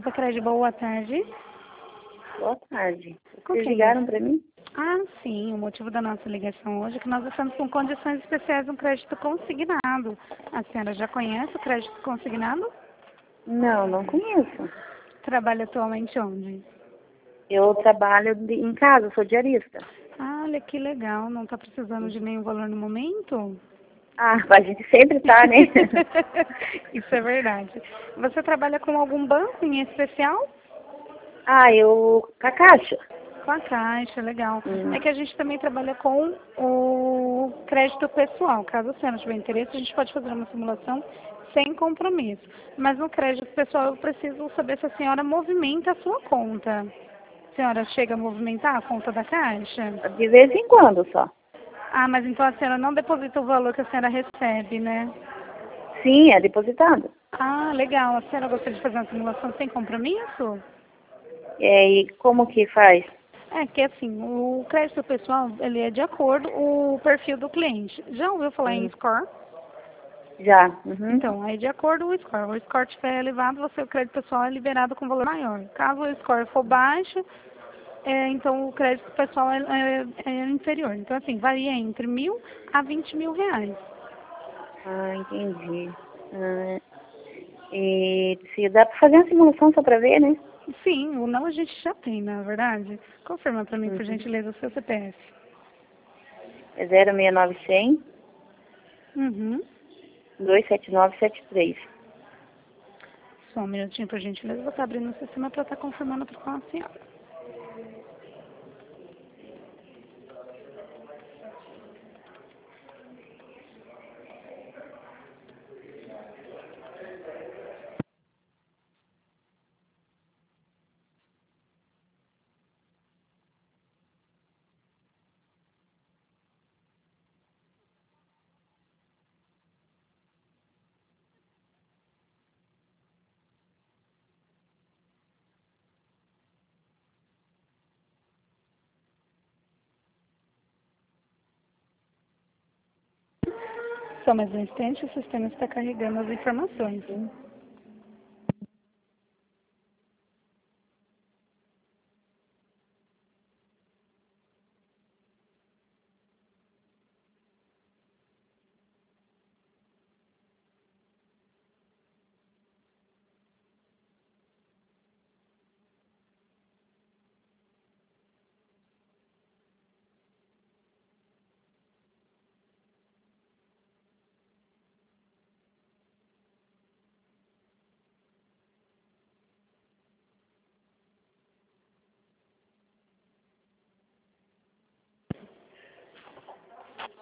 Super Crédito, boa tarde. Boa tarde. Com Vocês quem? ligaram para mim? Ah, sim, o motivo da nossa ligação hoje é que nós estamos com condições especiais no crédito consignado. A senhora já conhece o crédito consignado? Não, não conheço. Trabalha atualmente onde? Eu trabalho em casa, sou diarista. Ah, olha que legal, não está precisando de nenhum valor no momento? Ah, a gente sempre tá, né? Isso é verdade. Você trabalha com algum banco em especial? Com a Caixa. Com a Caixa, legal. Hum. É que a gente também trabalha com o crédito pessoal. Caso a senhora tiver interesse, a gente pode fazer uma simulação sem compromisso. Mas no crédito pessoal eu preciso saber se a senhora movimenta a sua conta. A senhora chega a movimentar a conta da Caixa? De vez em quando só. Ah, mas então a senhora não deposita o valor que a senhora recebe, né? Sim, é depositado. Ah, legal. A senhora gostaria de fazer uma simulação sem compromisso? E como que faz? É que assim, o crédito pessoal, ele é de acordo com o perfil do cliente. Já ouviu falar em Hum. score? Já. Uhum. Então, aí de acordo com o score. O score estiver elevado, o crédito pessoal é liberado com valor maior. Caso o score for baixo, então o crédito pessoal é inferior. Então, assim, varia entre 1.000 a 20 mil reais. Ah, entendi. E se dá para fazer uma simulação só para ver, né? Sim, o não a gente já tem, na verdade. Confirma para mim, por Uhum. gentileza, o seu CPF. É 06900 Uhum. 27973. Só um minutinho, por gentileza. Vou estar abrindo o sistema para estar confirmando com a senhora. Só mais um instante, o sistema está carregando as informações.